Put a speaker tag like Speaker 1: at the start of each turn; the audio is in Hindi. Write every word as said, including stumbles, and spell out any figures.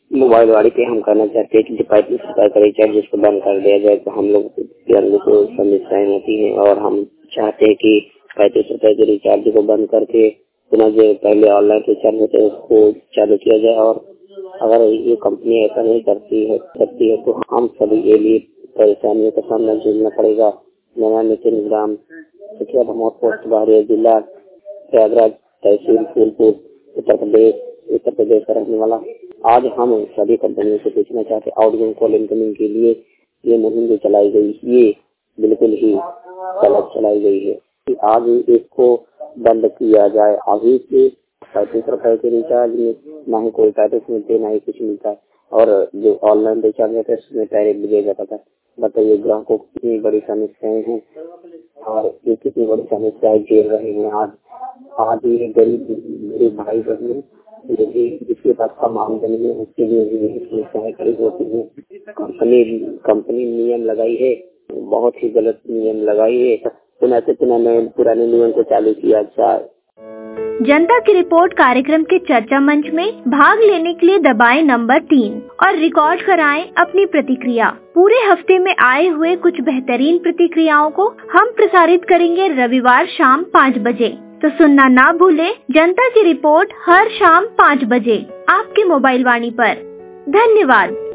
Speaker 1: मोबाइल वाली पे हम करना चाहते हैं कि पैंतीस रुपए का रिचार्ज जिसको बंद कर दिया जाए, तो हम लोग को समस्याएं होती है और हम चाहते हैं कि पैंतीस रुपए के रिचार्ज को बंद करके पुनः जो पहले ऑनलाइन रिचार्ज होते हैं उसको चालू किया जाए। और अगर ये कंपनी ऐसा नहीं करती है करती है तो हम सभी के लिए परेशानियों का सामना झेलना पड़ेगा। मेरा नितिन ग्राम मुखिया भमोट पोस्ट बाहरी जिला प्रयागराज तहसील फूलपुर उत्तर प्रदेश उत्तर प्रदेश का रहने वाला। आज हम सभी कंपनियों से पूछना चाहते हैं आउटगोइंग कॉल इनकमिंग के लिए ये मुहिम जो चलाई गई ये बिल्कुल ही गलत चलाई गई है कि आज इसको बंद किया जाए। अभी से पैंतीस रुपए के रिचार्ज में ना ही कोई पैकेज मिलते ना ही कुछ मिलता है और जो ऑनलाइन रिचार्ज है उसमें टैरिफ दिया जाता था। बताइए ग्राहकों को कितनी बड़ी समस्याएं हैं और ये कितनी बड़ी समस्याएं झेल रहे हैं। आज आज ये गरीब गरीब भाई बहन जिसके पास कम आमदनी है उसके लिए भी समस्याएं खड़ी होती है। कंपनी कंपनी नियम लगाई है, बहुत ही गलत नियम लगाई है। पुनः से पुनः नए पुराने नियम को चालू किया जाए।
Speaker 2: जनता की रिपोर्ट कार्यक्रम के चर्चा मंच में भाग लेने के लिए दबाएं नंबर तीन और रिकॉर्ड कराएं अपनी प्रतिक्रिया। पूरे हफ्ते में आए हुए कुछ बेहतरीन प्रतिक्रियाओं को हम प्रसारित करेंगे रविवार शाम पाँच बजे। तो सुनना ना भूले जनता की रिपोर्ट हर शाम पाँच बजे आपके मोबाइल वाणी पर। धन्यवाद।